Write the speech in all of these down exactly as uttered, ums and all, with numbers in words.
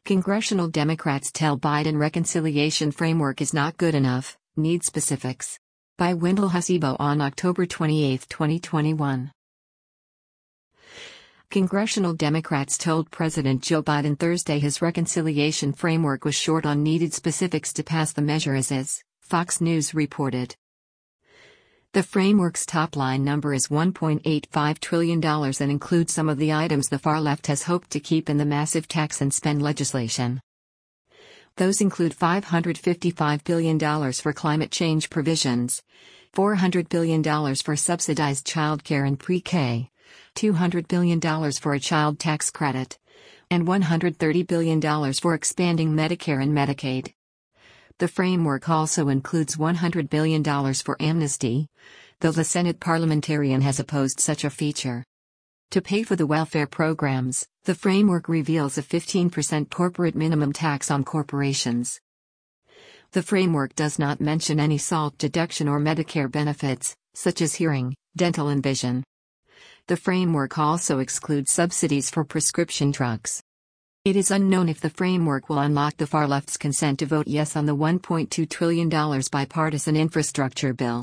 Congressional Democrats tell Biden reconciliation framework is not good enough, need specifics. By Wendell Hasibo on October twenty-eighth, twenty twenty-one. Congressional Democrats told President Joe Biden Thursday his reconciliation framework was short on needed specifics to pass the measure as is, Fox News reported. The framework's top-line number is one point eight five trillion dollars and includes some of the items the far left has hoped to keep in the massive tax and spend legislation. Those include five hundred fifty-five billion dollars for climate change provisions, four hundred billion dollars for subsidized childcare and pre-K, two hundred billion dollars for a child tax credit, and one hundred thirty billion dollars for expanding Medicare and Medicaid. The framework also includes one hundred billion dollars for amnesty, though the Senate parliamentarian has opposed such a feature. To pay for the welfare programs, the framework reveals a fifteen percent corporate minimum tax on corporations. The framework does not mention any SALT deduction or Medicare benefits, such as hearing, dental and vision. The framework also excludes subsidies for prescription drugs. It is unknown if the framework will unlock the far left's consent to vote yes on the one point two trillion dollars bipartisan infrastructure bill.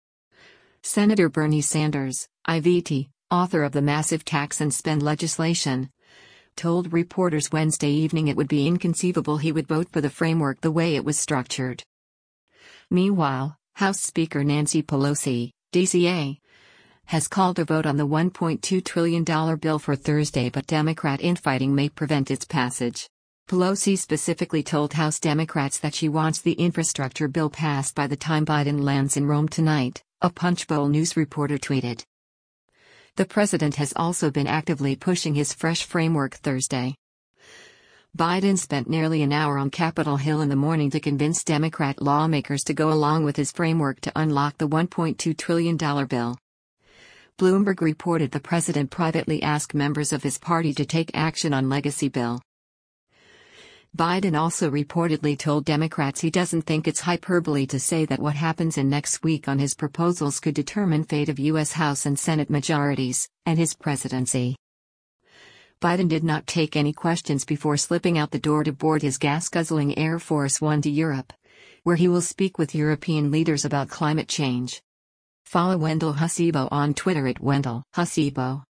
Senator Bernie Sanders, I V T, author of the massive tax and spend legislation, told reporters Wednesday evening it would be inconceivable he would vote for the framework the way it was structured. Meanwhile, House Speaker Nancy Pelosi, D C A, has called a vote on the one point two trillion dollars bill for Thursday, but Democrat infighting may prevent its passage. Pelosi specifically told House Democrats that she wants the infrastructure bill passed by the time Biden lands in Rome tonight, a Punchbowl News reporter tweeted. The president has also been actively pushing his fresh framework Thursday. Biden spent nearly an hour on Capitol Hill in the morning to convince Democrat lawmakers to go along with his framework to unlock the one point two trillion dollars bill. Bloomberg reported the president privately asked members of his party to take action on legacy bill. Biden also reportedly told Democrats he doesn't think it's hyperbole to say that what happens in next week on his proposals could determine fate of U S House and Senate majorities, and his presidency. Biden did not take any questions before slipping out the door to board his gas-guzzling Air Force One to Europe, where he will speak with European leaders about climate change. Follow Wendell Hasibo on Twitter at Wendell Hasibo.